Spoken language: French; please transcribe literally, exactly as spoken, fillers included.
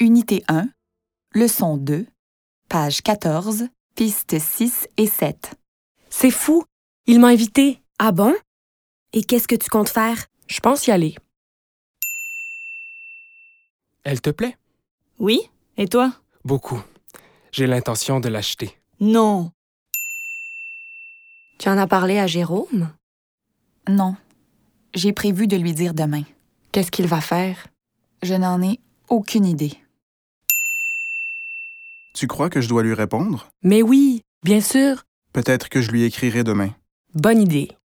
Unité un, leçon deux, page quatorze, pistes six et sept. C'est fou! Il m'a invité. Ah bon? Et qu'est-ce que tu comptes faire? Je pense y aller. Elle te plaît? Oui? Et toi? Beaucoup. J'ai l'intention de l'acheter. Non. Tu en as parlé à Jérôme? Non. J'ai prévu de lui dire demain. Qu'est-ce qu'il va faire? Je n'en ai aucune idée. Tu crois que je dois lui répondre? Mais oui, bien sûr. Peut-être que je lui écrirai demain. Bonne idée.